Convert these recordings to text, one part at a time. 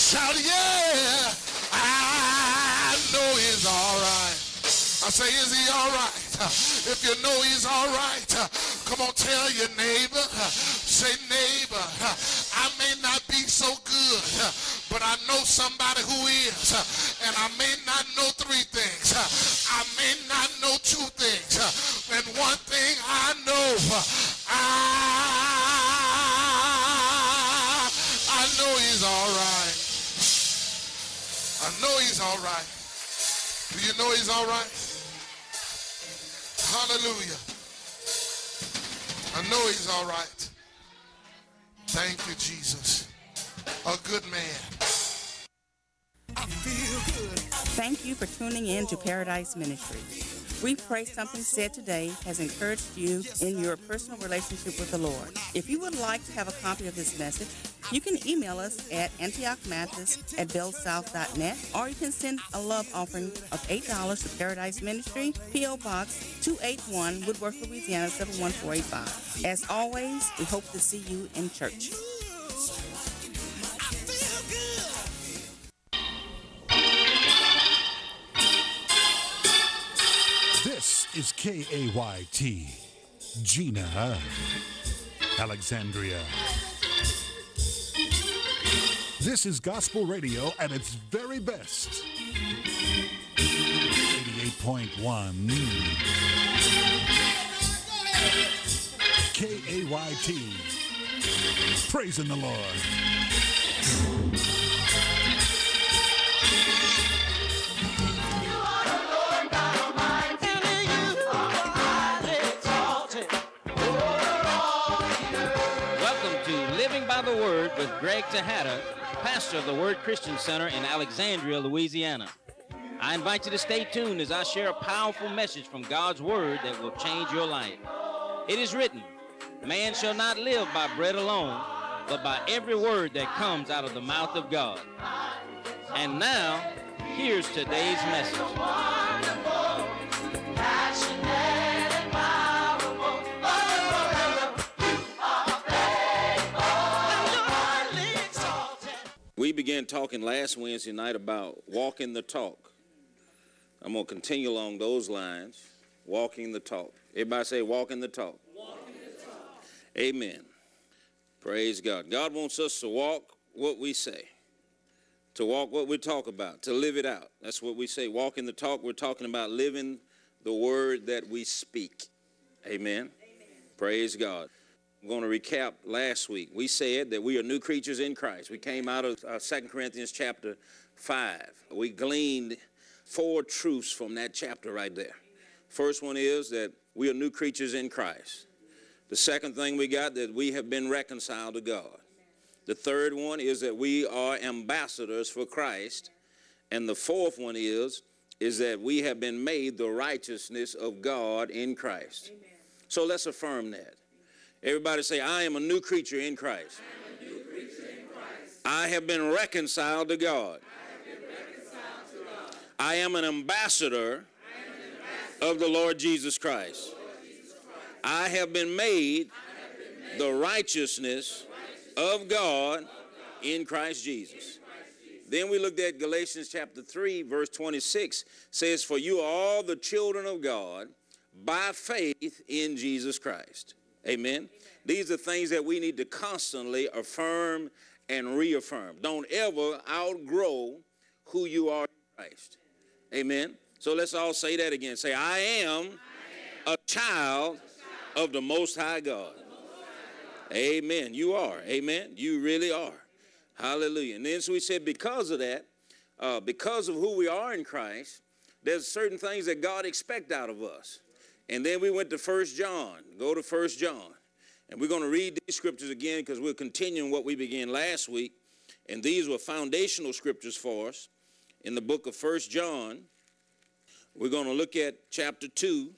Shout, yeah, I know he's all right. I say, is he all right? If you know he's all right, come on, tell your neighbor. Say, neighbor, I may not be so good, but I know somebody who is. And I may not know three things. I may not know two things. And one thing I know, I know he's all right. I know he's all right. Do you know he's all right? Hallelujah. I know he's all right. Thank you, Jesus. A good man. I feel good. Thank you for tuning in to Paradise Ministry. We pray something said today has encouraged you in your personal relationship with the Lord. If you would like to have a copy of this message, you can email us at antiochmathis@bellsouth.net, or you can send a love offering of $8 to Paradise Ministry, P.O. Box 281, Woodworth, Louisiana 71485. As always, we hope to see you in church. This is KAYT, Gina, Alexandria. This is gospel radio at its very best. 88.1 KAYT. Praising the Lord. By the Word with Greg Tejada, pastor of the Word Christian Center in Alexandria, Louisiana. I invite you to stay tuned as I share a powerful message from God's Word that will change your life. It is written, man shall not live by bread alone, but by every word that comes out of the mouth of God. And now, here's today's message. We began talking last Wednesday night about walking the talk. I'm going to continue along those lines, walking the talk. Everybody say walking the talk. Walking the talk. Amen. Praise God. God wants us to walk what we say, to walk what we talk about, to live it out. That's what we say. Walking the talk, we're talking about living the word that we speak. Amen. Amen. Praise God. I'm going to recap last week. We said that we are new creatures in Christ. We came out of 2 Corinthians chapter 5. We gleaned 4 truths from that chapter right there. First one is that we are new creatures in Christ. The second thing we got, that we have been reconciled to God. The third one is that we are ambassadors for Christ. And the fourth one is that we have been made the righteousness of God in Christ. Amen. So let's affirm that. Everybody say, I am a new creature in Christ. I have been reconciled to God. I am an ambassador of the Lord Jesus Christ. I have been made the righteousness of God in Christ Jesus. Then we looked at Galatians chapter 3, verse 26, says, for you are all the children of God by faith in Jesus Christ. Amen. These are things that we need to constantly affirm and reaffirm. Don't ever outgrow who you are in Christ. Amen. So let's all say that again. Say, I am a child of the Most High God. Amen. You are. Amen. You really are. Hallelujah. And then so we said because of that, because of who we are in Christ, there's certain things that God expects out of us. And then we went to 1 John. Go to 1 John. And we're going to read these scriptures again because we're continuing what we began last week. And these were foundational scriptures for us. In the book of 1 John, we're going to look at chapter 2.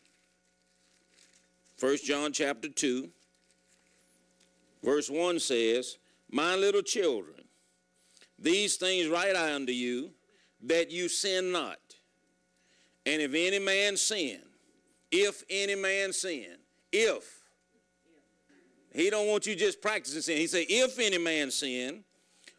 1 John chapter 2. Verse 1 says, my little children, these things write I unto you, that you sin not. And if any man sin, if any man sin, he don't want you just practicing sin. He say, if any man sin,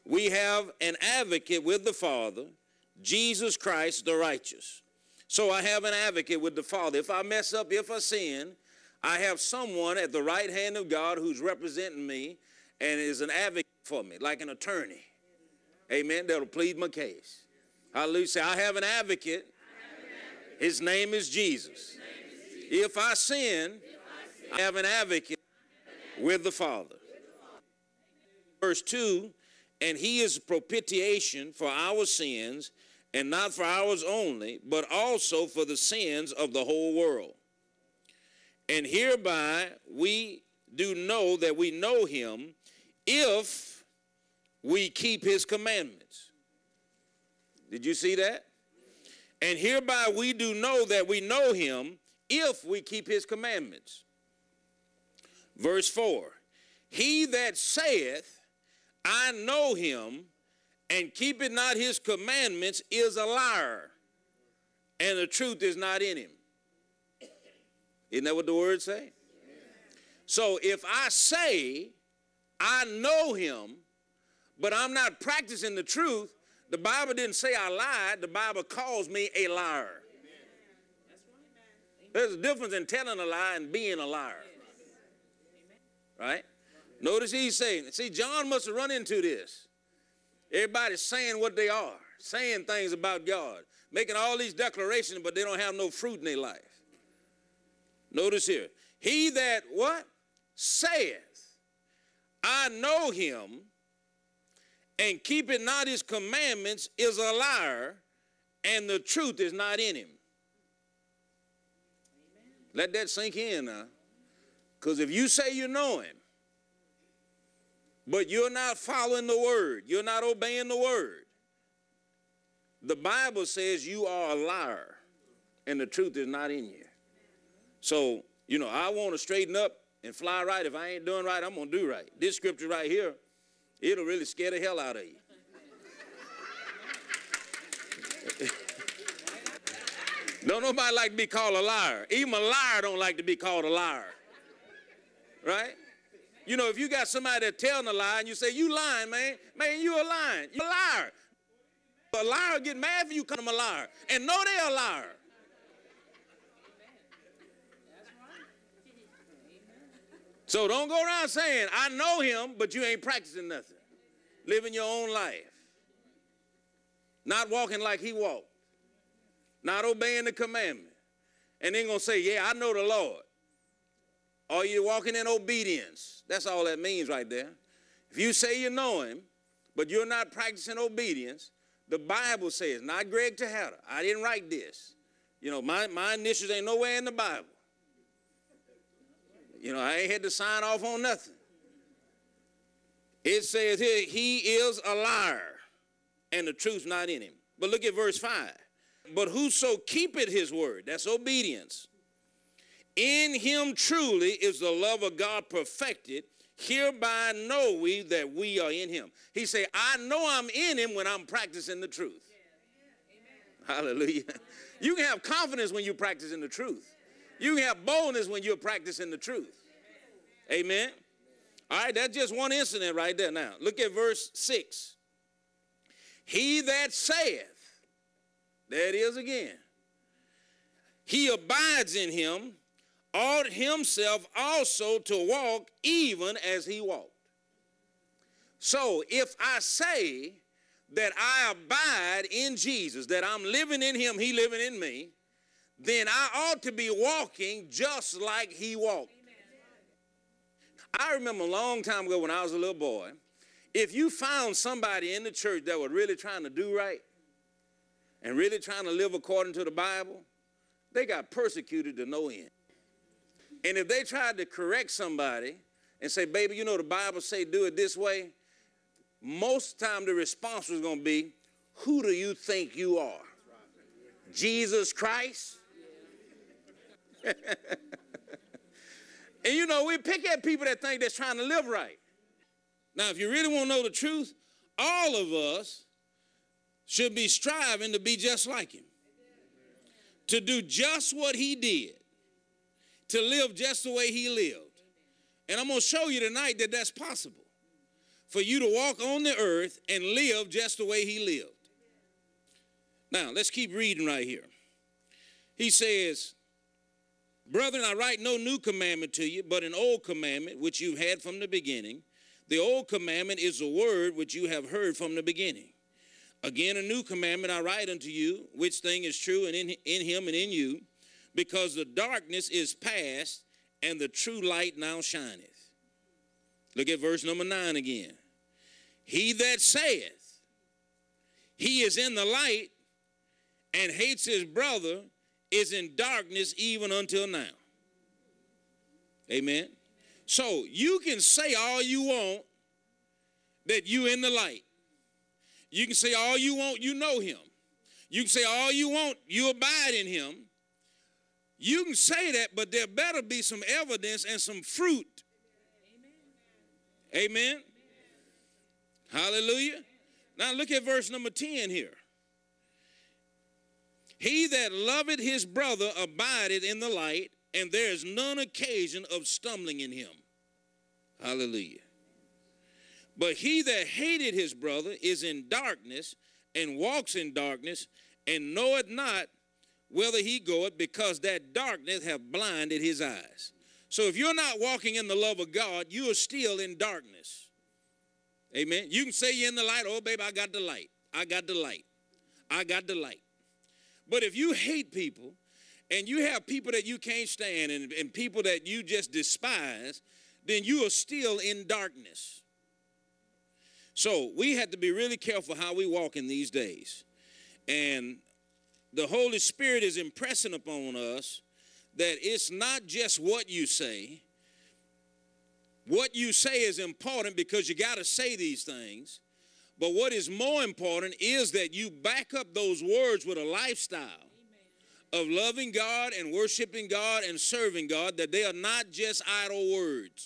we have an advocate with the Father, Jesus Christ the righteous. So I have an advocate with the Father. If I mess up, if I sin, I have someone at the right hand of God who's representing me and is an advocate for me, like an attorney. Amen. That'll plead my case. Hallelujah. Say, I have an advocate. His name is Jesus. If I sin, I have an advocate with the Father. Verse 2, and he is propitiation for our sins, and not for ours only, but also for the sins of the whole world. And hereby we do know that we know him if we keep his commandments. Did you see that? And hereby we do know that we know him if we keep his commandments. Verse 4, he that saith, I know him, and keepeth not his commandments is a liar, and the truth is not in him. Isn't that what the word say? So if I say I know him, but I'm not practicing the truth, the Bible didn't say I lied. The Bible calls me a liar. There's a difference in telling a lie and being a liar. Right? Notice he's saying, see, John must have run into this. Everybody's saying what they are, saying things about God, making all these declarations, but they don't have no fruit in their life. Notice here, he that what? Saith, I know him, and keepeth not his commandments is a liar, and the truth is not in him. Amen. Let that sink in now. Because if you say you know him, but you're not following the word, you're not obeying the word, the Bible says you are a liar, and the truth is not in you. So, you know, I want to straighten up and fly right. If I ain't doing right, I'm going to do right. This scripture right here, it'll really scare the hell out of you. Don't nobody like to be called a liar. Even a liar don't like to be called a liar. Right? You know, if you got somebody that's telling a lie and you say, you lying, man, you a lying. You're a liar. A liar get mad if you call them a liar and know they're a liar. So don't go around saying, I know him, but you ain't practicing nothing. Living your own life. Not walking like he walked. Not obeying the commandment. And then going to say, yeah, I know the Lord. Or you're walking in obedience. That's all that means right there. If you say you know him, but you're not practicing obedience, the Bible says, not Greg Tejada, I didn't write this. You know, my initials ain't nowhere in the Bible. You know, I ain't had to sign off on nothing. It says here, he is a liar, and the truth's not in him. But look at verse 5. But whoso keepeth his word, that's obedience, in him truly is the love of God perfected. Hereby know we that we are in him. He said, I know I'm in him when I'm practicing the truth. Yeah. Hallelujah. You can have confidence when you're practicing the truth. You can have boldness when you're practicing the truth. Amen. All right, that's just one incident right there now. Look at verse 6. He that saith, there it is again, he abides in him, ought himself also to walk even as he walked. So if I say that I abide in Jesus, that I'm living in him, he living in me, then I ought to be walking just like he walked. I remember a long time ago when I was a little boy, if you found somebody in the church that was really trying to do right and really trying to live according to the Bible, they got persecuted to no end. And if they tried to correct somebody and say, baby, you know the Bible say do it this way, most of the time the response was going to be, who do you think you are? Jesus Christ? And you know, we pick at people that think they're trying to live right. Now, if you really want to know the truth, all of us should be striving to be just like him. To do just what he did. To live just the way he lived. And I'm going to show you tonight that that's possible. for you to walk on the earth and live just the way he lived. Now, let's keep reading right here. He says, brethren, I write no new commandment to you, but an old commandment which you've had from the beginning. The old commandment is the word which you have heard from the beginning. Again, a new commandment I write unto you, which thing is true and in him and in you, because the darkness is past and the true light now shineth. Look at verse number 9 again. He that saith he is in the light and hates his brother is in darkness even until now. Amen. So you can say all you want that you in the light. You can say all you want you know him. You can say all you want you abide in him. You can say that, but there better be some evidence and some fruit. Amen. Amen. Hallelujah. Now look at verse number 10 here. He that loveth his brother abideth in the light, and there is none occasion of stumbling in him. Hallelujah. But he that hated his brother is in darkness, and walks in darkness, and knoweth not whither he goeth, because that darkness hath blinded his eyes. So if you're not walking in the love of God, you are still in darkness. Amen. You can say you're in the light. Oh, baby, I got the light. I got the light. I got the light. But if you hate people and you have people that you can't stand and people that you just despise, then you are still in darkness. So we have to be really careful how we walk in these days. And the Holy Spirit is impressing upon us that it's not just what you say. What you say is important because you got to say these things. But what is more important is that you back up those words with a lifestyle of loving God and worshiping God and serving God, that they are not just idle words.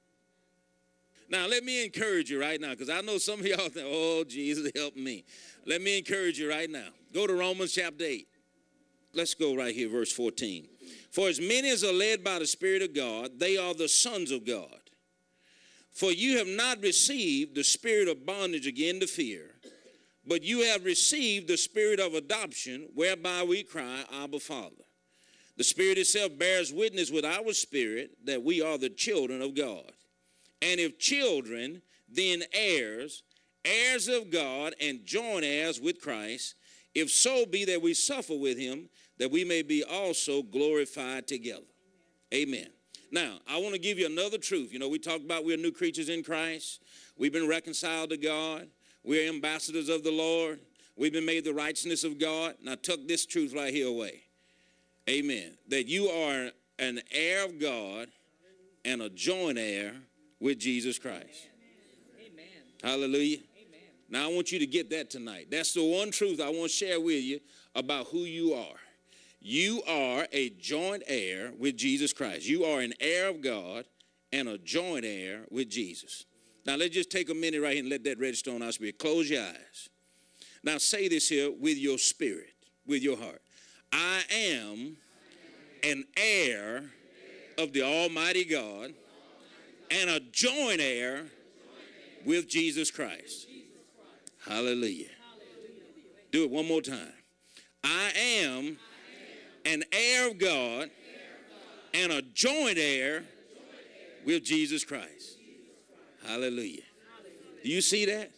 Now, let me encourage you right now, because I know some of y'all think, oh, Jesus, help me. Let me encourage you right now. Go to Romans chapter 8. Let's go right here, verse 14. For as many as are led by the Spirit of God, they are the sons of God. For you have not received the spirit of bondage again to fear, but you have received the spirit of adoption, whereby we cry, Abba, Father. The Spirit itself bears witness with our spirit that we are the children of God. And if children, then heirs, heirs of God, and joint heirs with Christ, if so be that we suffer with him, that we may be also glorified together. Amen. Now, I want to give you another truth. You know, we talk about we're new creatures in Christ. We've been reconciled to God. We're ambassadors of the Lord. We've been made the righteousness of God. Now, tuck this truth right here away. Amen. That you are an heir of God and a joint heir with Jesus Christ. Amen. Hallelujah. Amen. Now, I want you to get that tonight. That's the one truth I want to share with you about who you are. You are a joint heir with Jesus Christ. You are an heir of God and a joint heir with Jesus. Now, let's just take a minute right here and let that register on our spirit. Close your eyes. Now, say this here with your spirit, with your heart. I am an heir of the Almighty God and a joint heir with Jesus Christ. Hallelujah. Do it one more time. I am an heir of God and a joint heir with Jesus Christ. Hallelujah. Do you see that?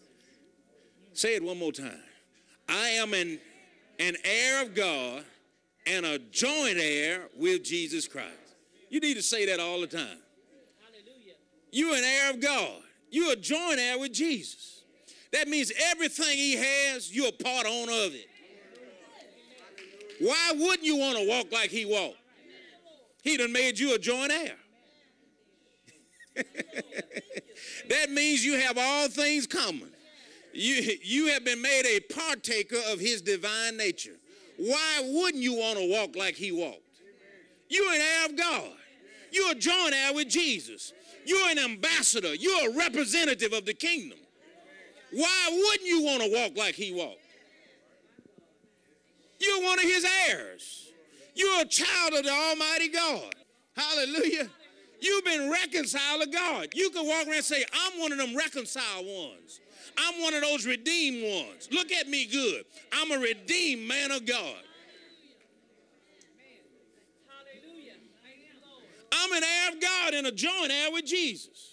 Say it one more time. I am an heir of God and a joint heir with Jesus Christ. You need to say that all the time. You're an heir of God. You're a joint heir with Jesus. That means everything he has, you're a part owner of it. Why wouldn't you want to walk like he walked? He done made you a joint heir. That means you have all things common. You have been made a partaker of his divine nature. Why wouldn't you want to walk like he walked? You're an heir of God. You're a joint heir with Jesus. You're an ambassador. You're a representative of the kingdom. Why wouldn't you want to walk like he walked? You're one of his heirs. You're a child of the Almighty God. Hallelujah. You've been reconciled to God. You can walk around and say, I'm one of them reconciled ones. I'm one of those redeemed ones. Look at me good. I'm a redeemed man of God. I'm an heir of God and a joint heir with Jesus.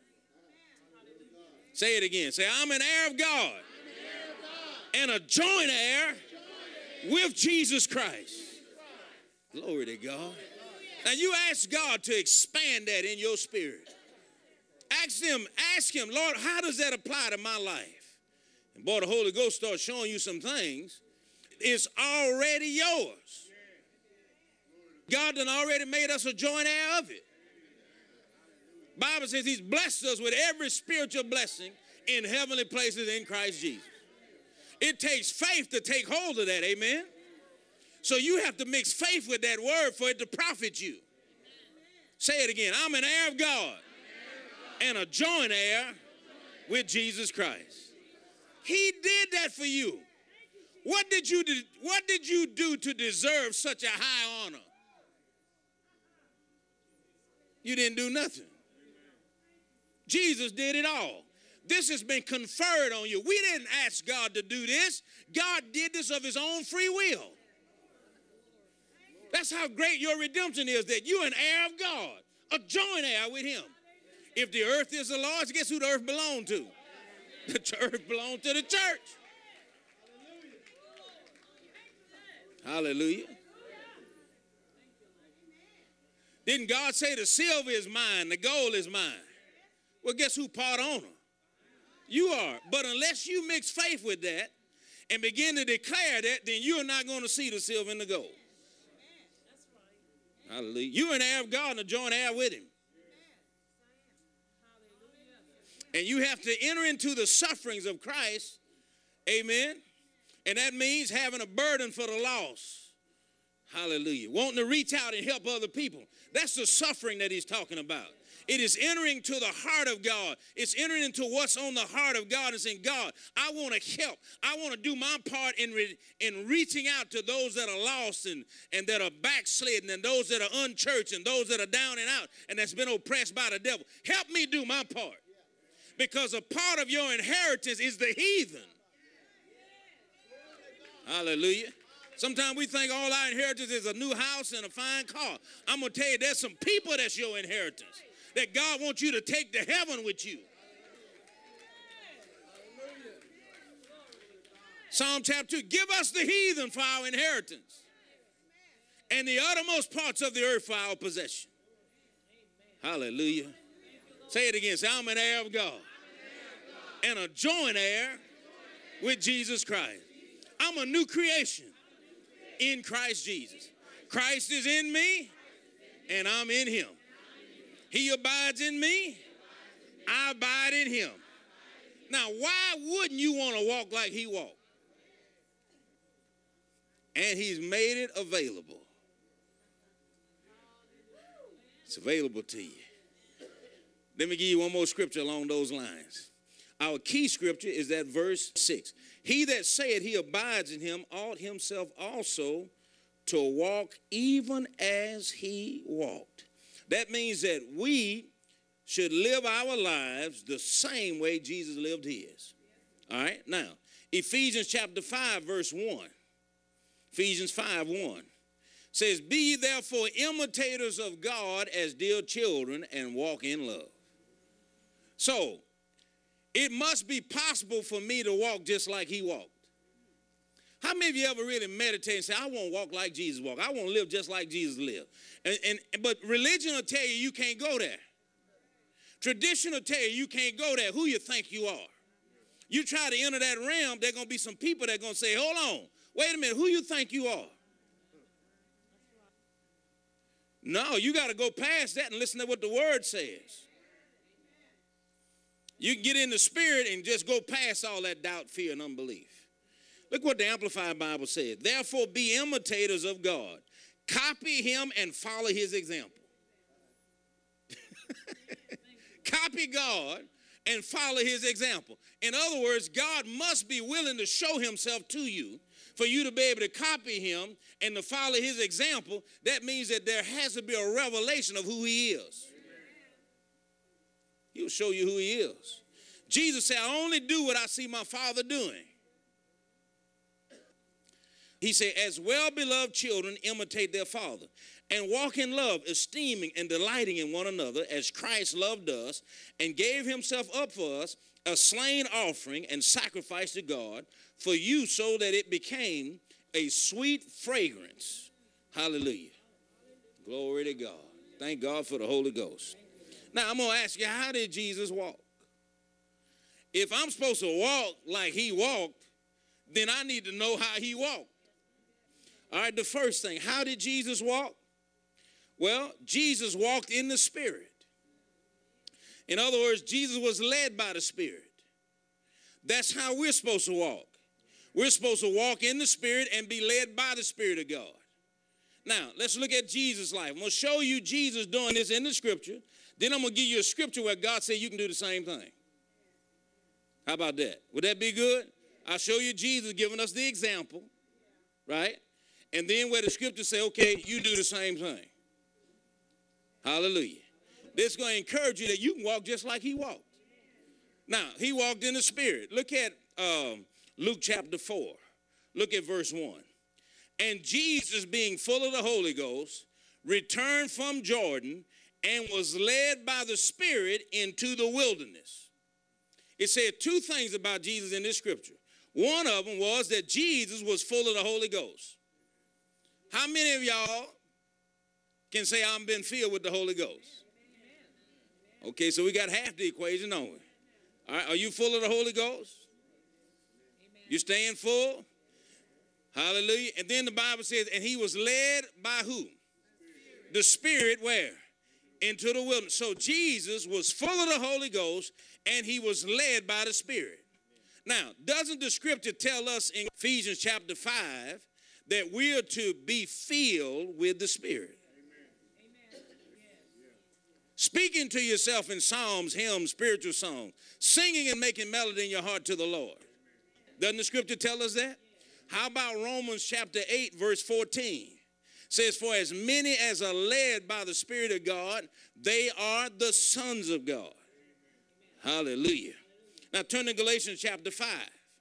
Say it again. Say, I'm an heir of God and a joint heir with Jesus Christ. Glory to God. Now you ask God to expand that in your spirit. Ask him, Lord, how does that apply to my life? And boy, the Holy Ghost starts showing you some things. It's already yours. God done already made us a joint heir of it. Bible says he's blessed us with every spiritual blessing in heavenly places in Christ Jesus. It takes faith to take hold of that, amen? So you have to mix faith with that word for it to profit you. Say it again. I'm an heir of God and a joint heir with Jesus Christ. He did that for you. What did you do to deserve such a high honor? You didn't do nothing. Jesus did it all. This has been conferred on you. We didn't ask God to do this. God did this of his own free will. That's how great your redemption is, that you're an heir of God, a joint heir with him. If the earth is the Lord's, guess who the earth belonged to? The earth belonged to the church. Hallelujah. Didn't God say the silver is mine, the gold is mine? Well, guess who part owner? You are. But unless you mix faith with that and begin to declare that, then you're not going to see the silver and the gold. Hallelujah. You're an heir of God and a joint heir with him. And you have to enter into the sufferings of Christ. Amen. And that means having a burden for the lost. Hallelujah. Wanting to reach out and help other people. That's the suffering that he's talking about. It is entering to the heart of God. It's entering into what's on the heart of God and saying, God, I want to help. I want to do my part in reaching out to those that are lost and that are backslidden and those that are unchurched and those that are down and out and that's been oppressed by the devil. Help me do my part. Because a part of your inheritance is the heathen. Hallelujah. Sometimes we think all our inheritance is a new house and a fine car. I'm going to tell you, there's some people that's your inheritance that God wants you to take to heaven with you. Psalm chapter 2, give us the heathen for our inheritance and the uttermost parts of the earth for our possession. Hallelujah. Say it again. Say, I'm an heir of God and a joint heir with Jesus Christ. I'm a new creation in Christ Jesus. Christ is in me and I'm in him. He abides in me. I abide in him. Now, why wouldn't you want to walk like he walked? And he's made it available. It's available to you. Let me give you one more scripture along those lines. Our key scripture is that verse 6. He that saith he abides in him ought himself also to walk even as he walked. That means that we should live our lives the same way Jesus lived his. All right? Now, Ephesians chapter 5, verse 1. Ephesians 5:1 says, be ye therefore imitators of God as dear children and walk in love. So, it must be possible for me to walk just like he walked. How many of you ever really meditate and say, I want to walk like Jesus walked. I want to live just like Jesus lived. But religion will tell you you can't go there. Tradition will tell you can't go there. Who you think you are? You try to enter that realm, there are going to be some people that are going to say, hold on, wait a minute, who you think you are? No, you got to go past that and listen to what the word says. You can get in the spirit and just go past all that doubt, fear, and unbelief. Look what the Amplified Bible said. Therefore, be imitators of God. Copy him and follow his example. Copy God and follow his example. In other words, God must be willing to show himself to you for you to be able to copy him and to follow his example. That means that there has to be a revelation of who he is. He'll show you who he is. Jesus said, I only do what I see my Father doing. He said, as well-beloved children imitate their father and walk in love, esteeming and delighting in one another as Christ loved us and gave himself up for us, a slain offering and sacrifice to God for you so that it became a sweet fragrance. Hallelujah. Glory to God. Thank God for the Holy Ghost. Now, I'm going to ask you, how did Jesus walk? If I'm supposed to walk like he walked, then I need to know how he walked. All right, the first thing, how did Jesus walk? Well, Jesus walked in the Spirit. In other words, Jesus was led by the Spirit. That's how we're supposed to walk. We're supposed to walk in the Spirit and be led by the Spirit of God. Now, let's look at Jesus' life. I'm going to show you Jesus doing this in the Scripture. Then I'm going to give you a scripture where God said you can do the same thing. How about that? Would that be good? I'll show you Jesus giving us the example, right? And then where the scripture say, okay, you do the same thing. Hallelujah. This is going to encourage you that you can walk just like he walked. Now, he walked in the Spirit. Look at Luke chapter 4. Look at verse 1. And Jesus, being full of the Holy Ghost, returned from Jordan and was led by the Spirit into the wilderness. It said two things about Jesus in this scripture. One of them was that Jesus was full of the Holy Ghost. How many of y'all can say I've been filled with the Holy Ghost? Okay, so we got half the equation, don't we? All right, are you full of the Holy Ghost? You staying full? Hallelujah. And then the Bible says, and he was led by who? The Spirit where? Into the wilderness. So Jesus was full of the Holy Ghost and he was led by the Spirit. Now, doesn't the scripture tell us in Ephesians chapter 5 that we are to be filled with the Spirit? Amen. Speaking to yourself in psalms, hymns, spiritual songs, singing and making melody in your heart to the Lord. Doesn't the scripture tell us that? How about Romans chapter 8, verse 14? It says, for as many as are led by the Spirit of God, they are the sons of God. Hallelujah. Now turn to Galatians chapter 5.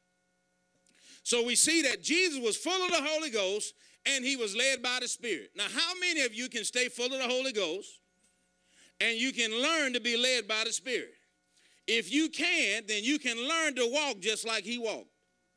So we see that Jesus was full of the Holy Ghost and he was led by the Spirit. Now how many of you can stay full of the Holy Ghost and you can learn to be led by the Spirit? If you can, then you can learn to walk just like he walked.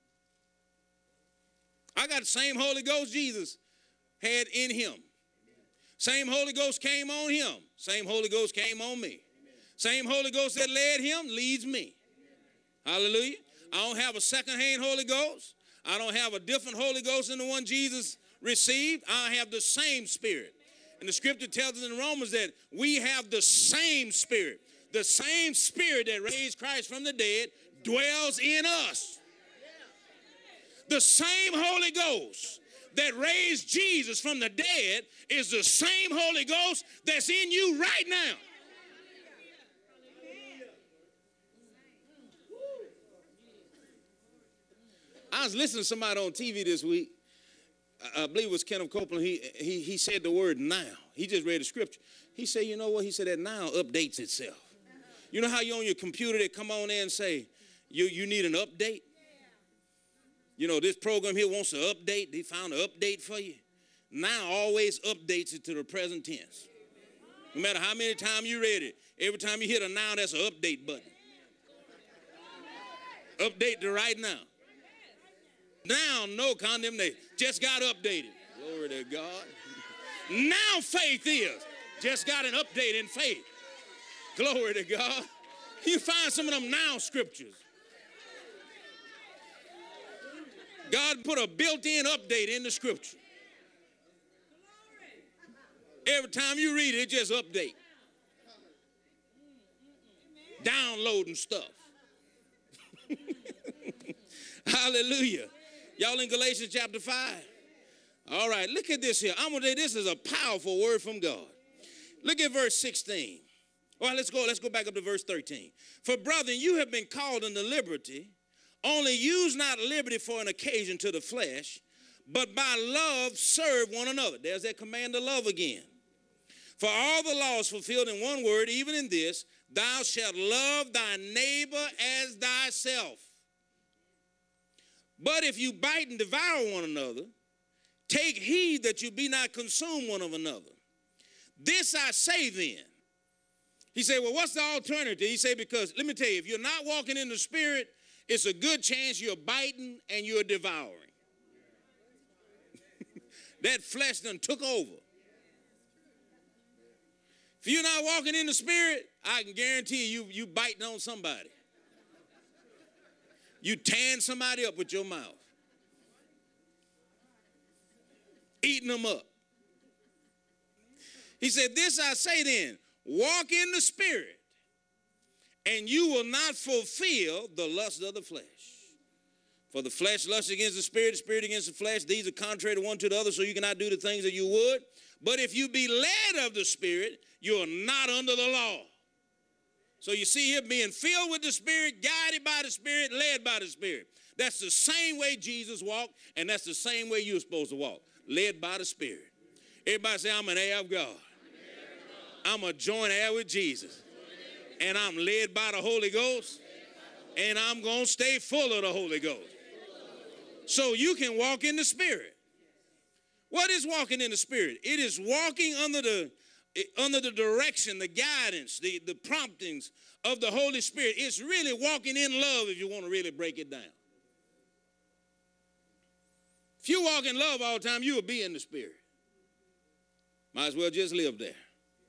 I got the same Holy Ghost Jesus had in him. Same Holy Ghost came on him. Same Holy Ghost came on me. Same Holy Ghost that led him leads me. Hallelujah. I don't have a second-hand Holy Ghost. I don't have a different Holy Ghost than the one Jesus received. I have the same Spirit. And the scripture tells us in Romans that we have the same Spirit. The same Spirit that raised Christ from the dead dwells in us. The same Holy Ghost that raised Jesus from the dead is the same Holy Ghost that's in you right now. I was listening to somebody on TV this week. I believe it was Kenneth Copeland. He said the word now. He just read the scripture. He said, you know what? He said that now updates itself. You know how you on your computer, they come on there and say, you need an update? You know, this program here wants to update. They found an update for you. Now always updates it to the present tense. No matter how many times you read it, every time you hit a now, that's an update button. Update to right now. Now, no condemnation. Just got updated. Glory to God. Now faith is. Just got an update in faith. Glory to God. You find some of them now scriptures. God put a built-in update in the scripture. Every time you read it, it just update. Downloading stuff. Hallelujah. Y'all in Galatians chapter 5? All right, look at this here. I'm going to say this is a powerful word from God. Look at verse 16. All right, let's go back up to verse 13. For brethren, you have been called into liberty. Only use not liberty for an occasion to the flesh, but by love serve one another. There's that command to love again. For all the law is fulfilled in one word, even in this, thou shalt love thy neighbor as thyself. But if you bite and devour one another, take heed that you be not consumed one of another. This I say then. He said, well, what's the alternative? He said, because let me tell you, if you're not walking in the Spirit, it's a good chance you're biting and you're devouring. That flesh done took over. If you're not walking in the Spirit, I can guarantee you biting on somebody. You tearing somebody up with your mouth. Eating them up. He said, this I say then, walk in the Spirit, and you will not fulfill the lust of the flesh. For the flesh lusts against the spirit against the flesh. These are contrary to one to the other, so you cannot do the things that you would. But if you be led of the Spirit, you are not under the law. So you see here, being filled with the Spirit, guided by the Spirit, led by the Spirit. That's the same way Jesus walked, and that's the same way you're supposed to walk, led by the Spirit. Everybody say, I'm an heir of God. I'm a joint heir with Jesus. And I'm led by the Holy Ghost, and I'm going to stay full of the Holy Ghost. So you can walk in the Spirit. What is walking in the Spirit? It is walking under the direction, the guidance, the promptings of the Holy Spirit. It's really walking in love if you want to really break it down. If you walk in love all the time, you will be in the Spirit. Might as well just live there.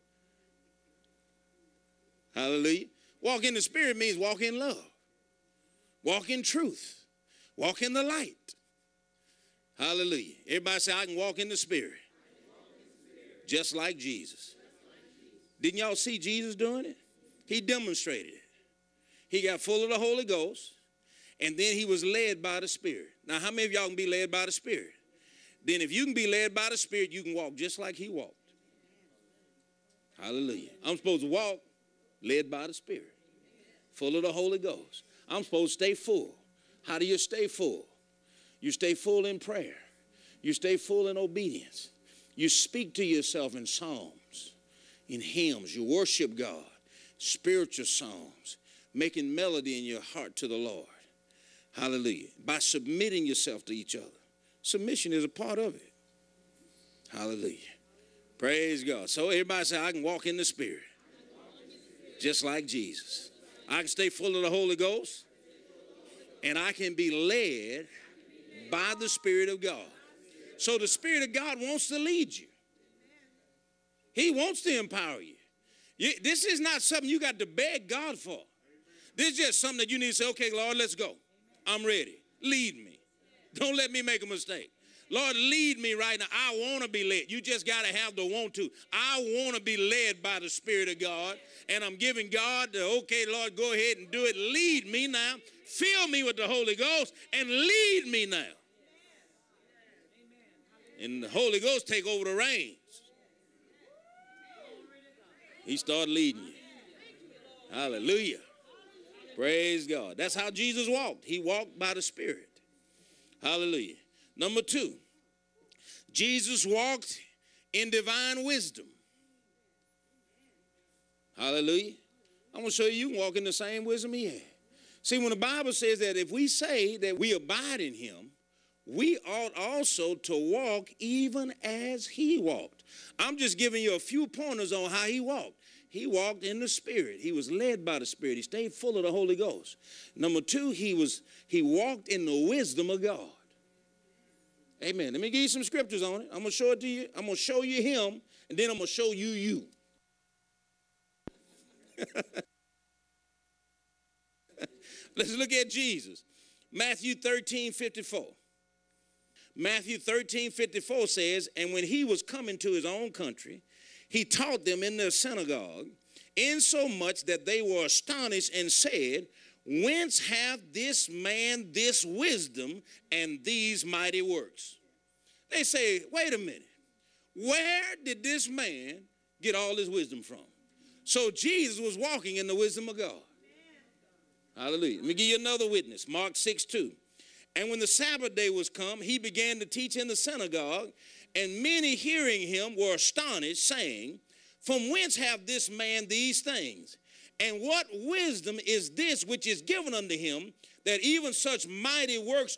Hallelujah. Walk in the Spirit means walk in love. Walk in truth. Walk in the light. Hallelujah. Everybody say, I can walk in the Spirit. Just like Jesus. Didn't y'all see Jesus doing it? He demonstrated it. He got full of the Holy Ghost, and then he was led by the Spirit. Now, how many of y'all can be led by the Spirit? Then if you can be led by the Spirit, you can walk just like he walked. Hallelujah. I'm supposed to walk led by the Spirit, full of the Holy Ghost. I'm supposed to stay full. How do you stay full? You stay full in prayer. You stay full in obedience. You speak to yourself in psalms, in hymns. You worship God, spiritual songs, making melody in your heart to the Lord. Hallelujah. By submitting yourself to each other. Submission is a part of it. Hallelujah. Praise God. So everybody say, I can walk in the Spirit. Just like Jesus. I can stay full of the Holy Ghost, and I can be led by the Spirit of God. So the Spirit of God wants to lead you. He wants to empower you. This is not something you got to beg God for. This is just something that you need to say, okay, Lord, let's go. I'm ready. Lead me. Don't let me make a mistake. Lord, lead me right now. I want to be led. You just got to have the want to. I want to be led by the Spirit of God. And I'm giving God the, okay, Lord, go ahead and do it. Lead me now. Fill me with the Holy Ghost and lead me now. And the Holy Ghost take over the reins. He started leading you. Hallelujah. Praise God. That's how Jesus walked. He walked by the Spirit. Hallelujah. Number 2, Jesus walked in divine wisdom. Hallelujah. I'm going to show you can walk in the same wisdom he had. See, when the Bible says that if we say that we abide in him, we ought also to walk even as he walked. I'm just giving you a few pointers on how he walked. He walked in the Spirit. He was led by the Spirit. He stayed full of the Holy Ghost. Number 2, he walked in the wisdom of God. Amen. Let me give you some scriptures on it. I'm going to show it to you. I'm going to show you him, and then I'm going to show you you. Let's look at Jesus. Matthew 13:54. Matthew 13:54 says, and when he was coming to his own country, he taught them in their synagogue, insomuch that they were astonished and said, whence hath this man this wisdom and these mighty works? They say, wait a minute. Where did this man get all his wisdom from? So Jesus was walking in the wisdom of God. Hallelujah. Let me give you another witness. Mark 6:2. And when the Sabbath day was come, he began to teach in the synagogue, and many hearing him were astonished, saying, from whence hath this man these things? And what wisdom is this which is given unto him, that even such mighty works